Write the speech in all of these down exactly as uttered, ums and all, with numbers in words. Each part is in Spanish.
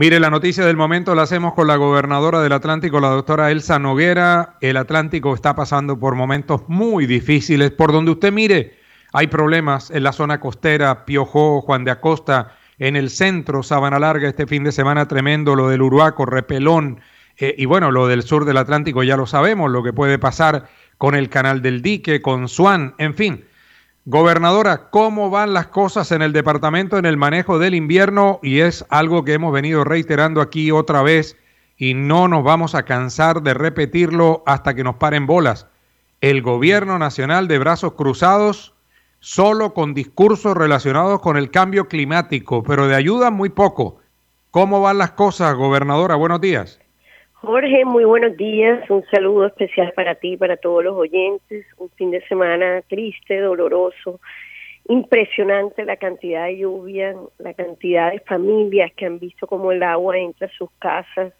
Mire, la noticia del momento la hacemos con la gobernadora del Atlántico, la doctora Elsa Noguera. El Atlántico está pasando por momentos muy difíciles. Por donde usted mire, hay problemas en la zona costera, Piojó, Juan de Acosta, en el centro, Sabana Larga, este fin de semana tremendo, lo del Uruaco, Repelón, eh, y bueno, lo del sur del Atlántico ya lo sabemos, lo que puede pasar con el Canal del Dique, con Swan, en fin. Gobernadora, ¿cómo van las cosas en el departamento en el manejo del invierno? Y es algo que hemos venido reiterando aquí otra vez y no nos vamos a cansar de repetirlo hasta que nos paren bolas. El gobierno nacional de brazos cruzados, solo con discursos relacionados con el cambio climático, pero de ayuda muy poco. ¿Cómo van las cosas, gobernadora? Buenos días. Jorge, muy buenos días. Un saludo especial para ti, para todos los oyentes. Un fin de semana triste, doloroso, impresionante la cantidad de lluvia, la cantidad de familias que han visto cómo el agua entra a sus casas,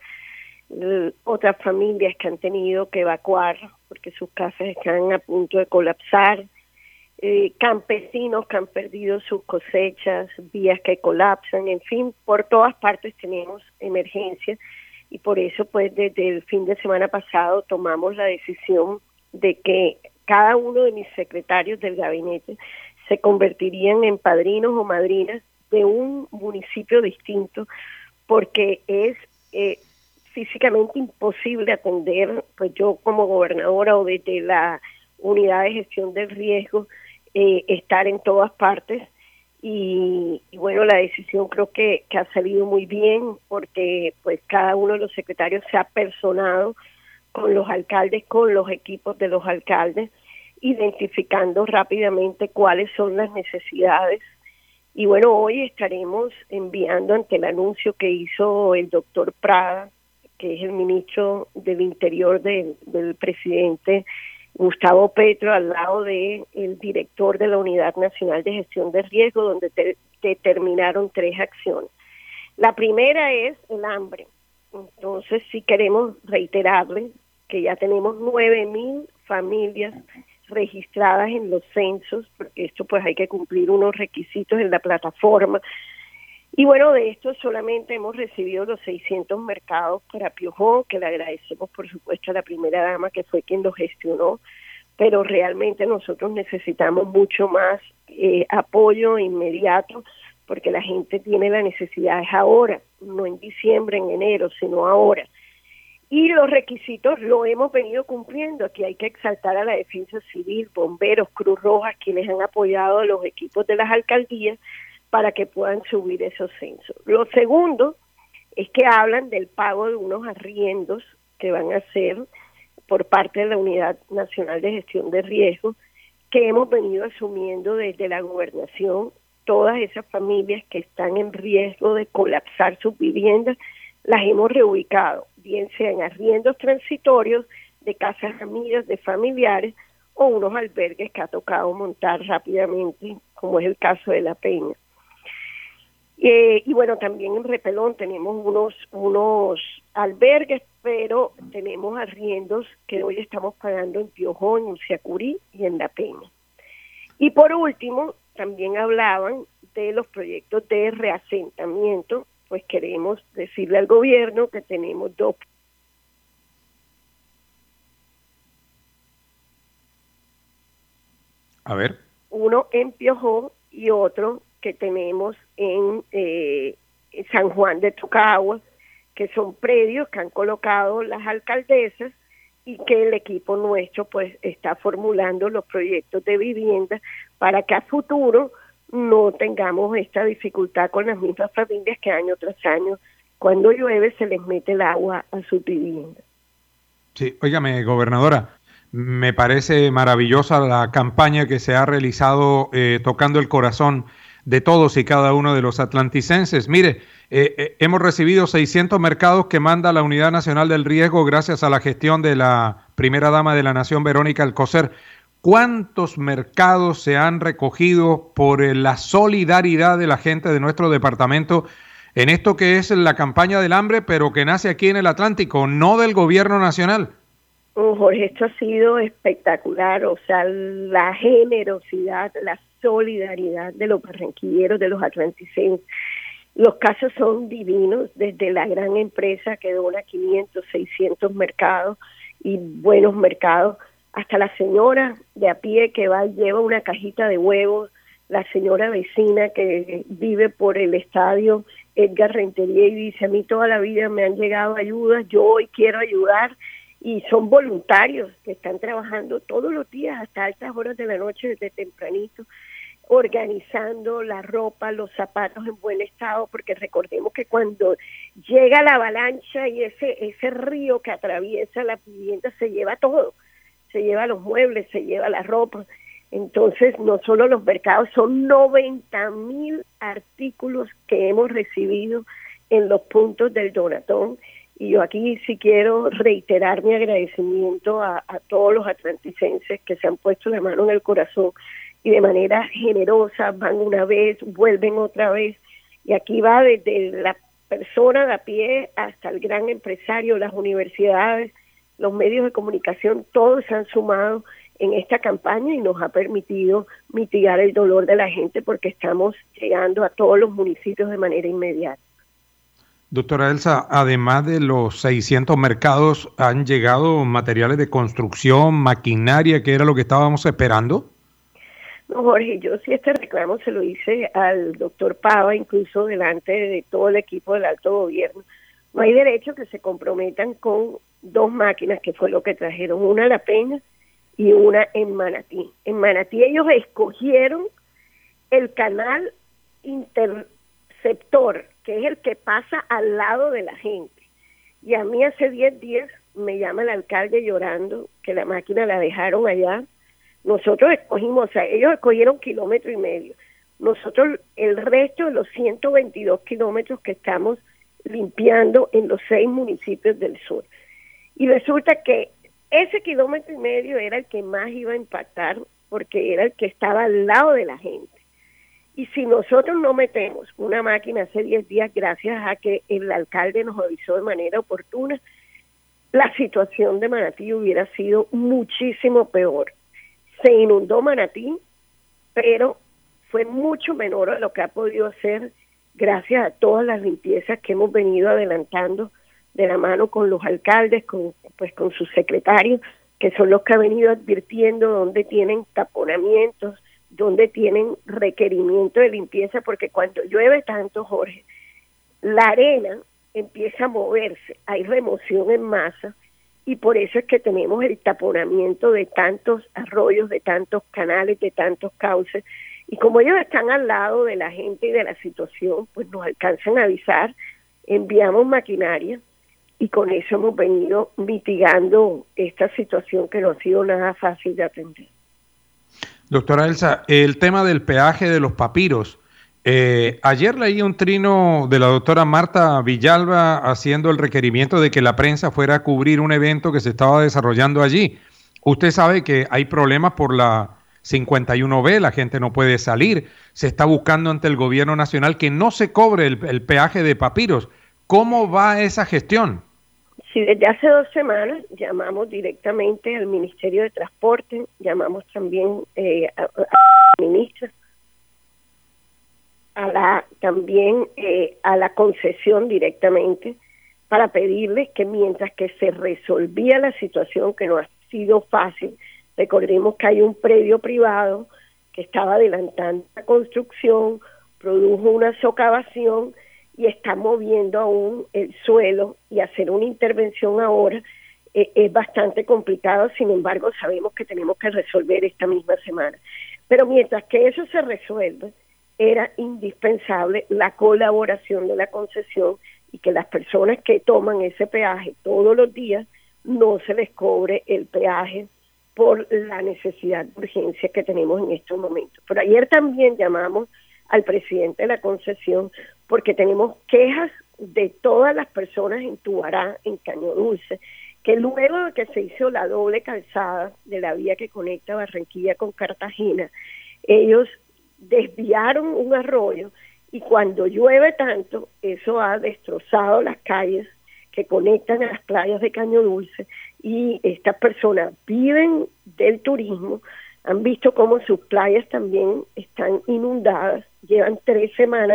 otras familias que han tenido que evacuar porque sus casas están a punto de colapsar, eh, campesinos que han perdido sus cosechas, vías que colapsan, en fin, por todas partes tenemos emergencias. Y por eso, pues, desde el fin de semana pasado tomamos la decisión de que cada uno de mis secretarios del gabinete se convertirían en padrinos o madrinas de un municipio distinto, porque es eh, físicamente imposible atender, pues yo como gobernadora o desde la unidad de gestión del riesgo, eh, estar en todas partes. Y, y bueno, la decisión creo que, que ha salido muy bien porque pues cada uno de los secretarios se ha personado con los alcaldes, con los equipos de los alcaldes, identificando rápidamente cuáles son las necesidades. Y bueno, hoy estaremos enviando ante el anuncio que hizo el doctor Prada, que es el ministro del Interior de, del presidente Gustavo Petro, al lado de el director de la Unidad Nacional de Gestión de Riesgo, donde te, determinaron tres acciones. La primera es el hambre. Entonces, sí queremos reiterarle que ya tenemos nueve mil familias registradas en los censos, porque esto pues hay que cumplir unos requisitos en la plataforma. Y bueno, de esto solamente hemos recibido los seiscientos mercados para Piojó, que le agradecemos por supuesto a la primera dama que fue quien lo gestionó, pero realmente nosotros necesitamos mucho más eh, apoyo inmediato, porque la gente tiene la necesidad es ahora, no en diciembre, en enero, sino ahora. Y los requisitos lo hemos venido cumpliendo. Aquí hay que exaltar a la Defensa Civil, bomberos, Cruz Roja, quienes han apoyado a los equipos de las alcaldías para que puedan subir esos censos. Lo segundo es que hablan del pago de unos arriendos que van a hacer por parte de la Unidad Nacional de Gestión de Riesgo, que hemos venido asumiendo desde la gobernación. Todas esas familias que están en riesgo de colapsar sus viviendas, las hemos reubicado, bien sean arriendos transitorios de casas amigas, de familiares, o unos albergues que ha tocado montar rápidamente, como es el caso de La Peña. Eh, y bueno, también en Repelón tenemos unos unos albergues, pero tenemos arriendos que hoy estamos pagando en Piojó, en Uciacurí y en La Peña. Y por último, también hablaban de los proyectos de reasentamiento, pues queremos decirle al gobierno que tenemos dos. A ver. Uno en Piojó y otro que tenemos en eh, San Juan de Tocagua, que son predios que han colocado las alcaldesas y que el equipo nuestro pues está formulando los proyectos de vivienda para que a futuro no tengamos esta dificultad con las mismas familias que año tras año, cuando llueve, se les mete el agua a sus viviendas. Sí, óigame, gobernadora, me parece maravillosa la campaña que se ha realizado eh, tocando el corazón de todos y cada uno de los atlanticenses. Mire, eh, eh, hemos recibido seiscientos mercados que manda la Unidad Nacional del Riesgo gracias a la gestión de la primera dama de la Nación, Verónica Alcocer. ¿Cuántos mercados se han recogido por eh, la solidaridad de la gente de nuestro departamento en esto que es la campaña del hambre, pero que nace aquí en el Atlántico, no del gobierno nacional? Oh, Jorge, esto ha sido espectacular, o sea, la generosidad, la solidaridad de los barranquilleros, de los atlanticenses, Los casos son divinos, desde la gran empresa que dona quinientos, seiscientos mercados y buenos mercados, hasta la señora de a pie que va y lleva una cajita de huevos, la señora vecina que vive por el estadio Edgar Rentería y dice, a mí toda la vida me han llegado ayudas, yo hoy quiero ayudar, y son voluntarios que están trabajando todos los días hasta altas horas de la noche, desde tempranito, organizando la ropa, los zapatos en buen estado, porque recordemos que cuando llega la avalancha y ese ese río que atraviesa la vivienda se lleva todo, se lleva los muebles, se lleva la ropa. Entonces, no solo los mercados, son noventa mil artículos que hemos recibido en los puntos del Donatón, y yo aquí sí quiero reiterar mi agradecimiento a, a todos los atlanticenses que se han puesto la mano en el corazón y de manera generosa van una vez, vuelven otra vez, y aquí va desde la persona de a pie hasta el gran empresario, las universidades, los medios de comunicación, todos se han sumado en esta campaña y nos ha permitido mitigar el dolor de la gente porque estamos llegando a todos los municipios de manera inmediata. Doctora Elsa, además de los seiscientos mercados, ¿han llegado materiales de construcción, maquinaria, que era lo que estábamos esperando? No, Jorge, yo sí este reclamo se lo hice al doctor Pava, incluso delante de todo el equipo del alto gobierno. No hay derecho que se comprometan con dos máquinas, que fue lo que trajeron, una a La Peña y una en Manatí. En Manatí ellos escogieron el canal interceptor, que es el que pasa al lado de la gente. Y a mí hace diez días me llama el alcalde llorando que la máquina la dejaron allá. Nosotros escogimos, o sea, ellos escogieron kilómetro y medio. Nosotros el resto de los ciento veintidós kilómetros que estamos limpiando en los seis municipios del sur. Y resulta que ese kilómetro y medio era el que más iba a impactar porque era el que estaba al lado de la gente. Y si nosotros no metemos una máquina hace diez días, gracias a que el alcalde nos avisó de manera oportuna, la situación de Manatí hubiera sido muchísimo peor. Se inundó Manatí, pero fue mucho menor a lo que ha podido hacer gracias a todas las limpiezas que hemos venido adelantando de la mano con los alcaldes, con pues con sus secretarios, que son los que han venido advirtiendo dónde tienen taponamientos, dónde tienen requerimiento de limpieza, porque cuando llueve tanto, Jorge, la arena empieza a moverse, hay remoción en masa, y por eso es que tenemos el taponamiento de tantos arroyos, de tantos canales, de tantos cauces, y como ellos están al lado de la gente y de la situación, pues nos alcanzan a avisar, enviamos maquinaria, y con eso hemos venido mitigando esta situación que no ha sido nada fácil de atender. Doctora Elsa, el tema del peaje de los papiros. Eh, ayer leí un trino de la doctora Marta Villalba haciendo el requerimiento de que la prensa fuera a cubrir un evento que se estaba desarrollando allí. Usted sabe que hay problemas por la cincuenta y uno B, la gente no puede salir. Se está buscando ante el gobierno nacional que no se cobre el, el peaje de papiros. ¿Cómo va esa gestión? Sí, desde hace dos semanas llamamos directamente al Ministerio de Transporte, llamamos también eh, a, a la ministra, a la, también eh, a la concesión directamente para pedirles que mientras que se resolvía la situación, que no ha sido fácil, recordemos que hay un predio privado que estaba adelantando la construcción, produjo una socavación y está moviendo aún el suelo, y hacer una intervención ahora eh, es bastante complicado. Sin embargo, sabemos que tenemos que resolver esta misma semana. Pero mientras que eso se resuelve, era indispensable la colaboración de la concesión y que las personas que toman ese peaje todos los días no se les cobre el peaje por la necesidad de urgencia que tenemos en estos momentos. Pero ayer también llamamos al presidente de la concesión porque tenemos quejas de todas las personas en Tubará, en Caño Dulce, que luego de que se hizo la doble calzada de la vía que conecta Barranquilla con Cartagena, ellos desviaron un arroyo y cuando llueve tanto, eso ha destrozado las calles que conectan a las playas de Caño Dulce, y estas personas viven del turismo, han visto cómo sus playas también están inundadas, llevan tres semanas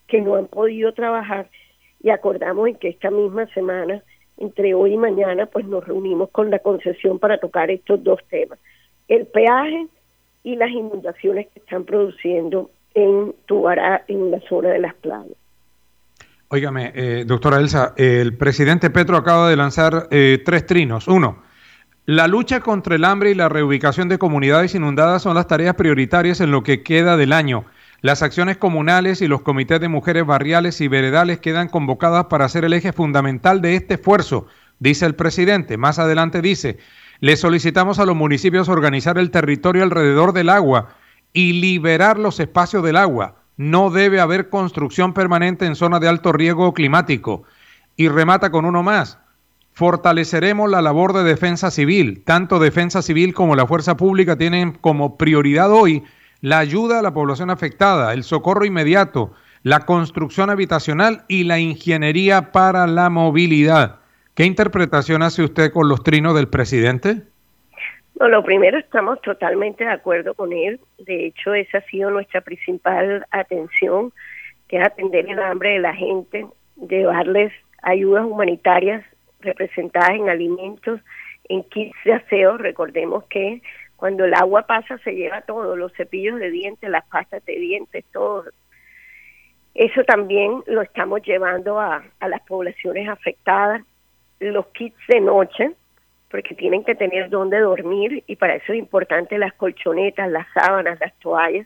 que no han podido trabajar y acordamos en que esta misma semana, entre hoy y mañana, pues nos reunimos con la concesión para tocar estos dos temas, el peaje y las inundaciones que están produciendo en Tubará, en la zona de las playas. Óigame, eh, doctora Elsa, el presidente Petro acaba de lanzar eh, tres trinos. Uno, la lucha contra el hambre y la reubicación de comunidades inundadas son las tareas prioritarias en lo que queda del año. Las acciones comunales y los comités de mujeres barriales y veredales quedan convocadas para ser el eje fundamental de este esfuerzo, dice el presidente. Más adelante dice, le solicitamos a los municipios organizar el territorio alrededor del agua y liberar los espacios del agua. No debe haber construcción permanente en zonas de alto riesgo climático. Y remata con uno más. Fortaleceremos la labor de defensa civil. Tanto defensa civil como la fuerza pública tienen como prioridad hoy la ayuda a la población afectada, el socorro inmediato, la construcción habitacional y la ingeniería para la movilidad. ¿Qué interpretación hace usted con los trinos del presidente? No, lo primero, estamos totalmente de acuerdo con él. De hecho, esa ha sido nuestra principal atención, que es atender el hambre de la gente, llevarles ayudas humanitarias representadas en alimentos, en kits de aseo. Recordemos que cuando el agua pasa se lleva todo, los cepillos de dientes, las pastas de dientes, todo. Eso también lo estamos llevando a, a las poblaciones afectadas. Los kits de noche, porque tienen que tener dónde dormir y para eso es importante las colchonetas, las sábanas, las toallas.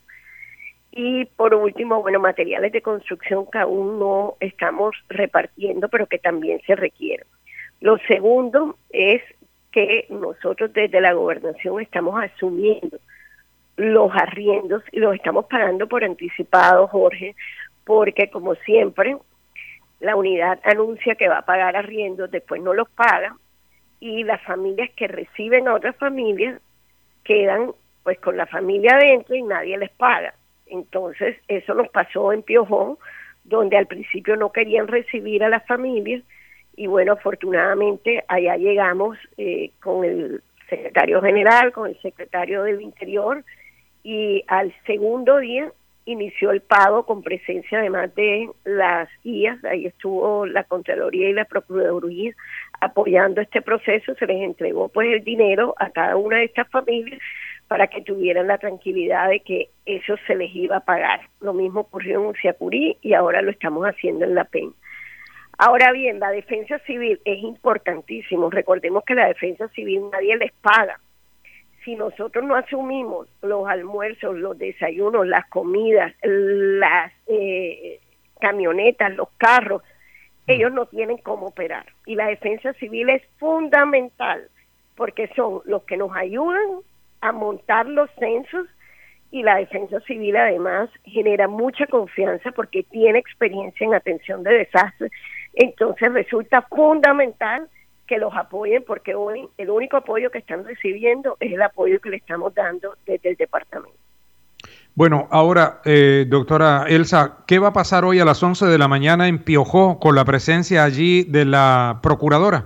Y por último, bueno, materiales de construcción que aún no estamos repartiendo, pero que también se requieren. Lo segundo es que nosotros desde la gobernación estamos asumiendo los arriendos y los estamos pagando por anticipado, Jorge, porque como siempre, la unidad anuncia que va a pagar arriendos, después no los paga, y las familias que reciben a otras familias quedan pues con la familia adentro y nadie les paga. Entonces eso nos pasó en Piojón, donde al principio no querían recibir a las familias y bueno, afortunadamente allá llegamos eh, con el secretario general, con el secretario del Interior y al segundo día inició el pago con presencia además de las guías, ahí estuvo la Contraloría y la Procuraduría apoyando este proceso, se les entregó pues el dinero a cada una de estas familias para que tuvieran la tranquilidad de que eso se les iba a pagar. Lo mismo ocurrió en Uciacurí y ahora lo estamos haciendo en La Peña. Ahora bien, la defensa civil es importantísimo, recordemos que la defensa civil nadie les paga. Si nosotros no asumimos los almuerzos, los desayunos, las comidas, las eh, camionetas, los carros, ellos no tienen cómo operar. Y la defensa civil es fundamental porque son los que nos ayudan a montar los censos y la defensa civil además genera mucha confianza porque tiene experiencia en atención de desastres. Entonces resulta fundamental que los apoyen porque hoy el único apoyo que están recibiendo es el apoyo que le estamos dando desde el departamento. Bueno, ahora, eh, doctora Elsa, ¿qué va a pasar hoy a las once de la mañana en Piojó con la presencia allí de la procuradora?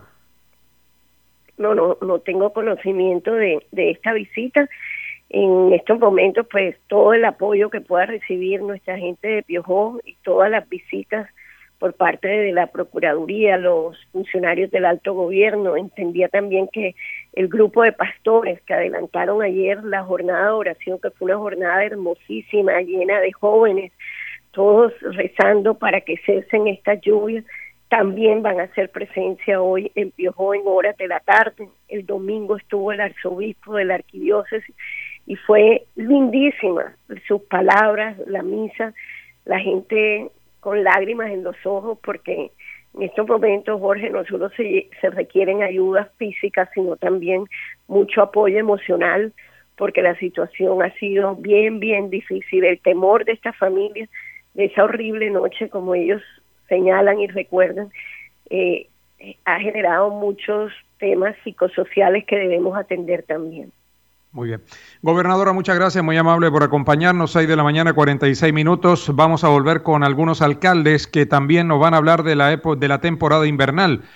No, no, no tengo conocimiento de, de esta visita. En estos momentos, pues, todo el apoyo que pueda recibir nuestra gente de Piojó y todas las visitas por parte de la Procuraduría, los funcionarios del alto gobierno. Entendía también que el grupo de pastores que adelantaron ayer la jornada de oración, que fue una jornada hermosísima, llena de jóvenes, todos rezando para que cesen estas lluvias, también van a hacer presencia hoy en Piojó en horas de la tarde. El domingo estuvo el arzobispo de la arquidiócesis y fue lindísima sus palabras, la misa, la gente con lágrimas en los ojos, porque en estos momentos, Jorge, no solo se, se requieren ayudas físicas, sino también mucho apoyo emocional, porque la situación ha sido bien, bien difícil. El temor de estas familias, de esa horrible noche, como ellos señalan y recuerdan, eh, ha generado muchos temas psicosociales que debemos atender también. Muy bien. Gobernadora, muchas gracias, muy amable por acompañarnos. seis de la mañana, cuarenta y seis minutos. Vamos a volver con algunos alcaldes que también nos van a hablar de la, epo- de la temporada invernal.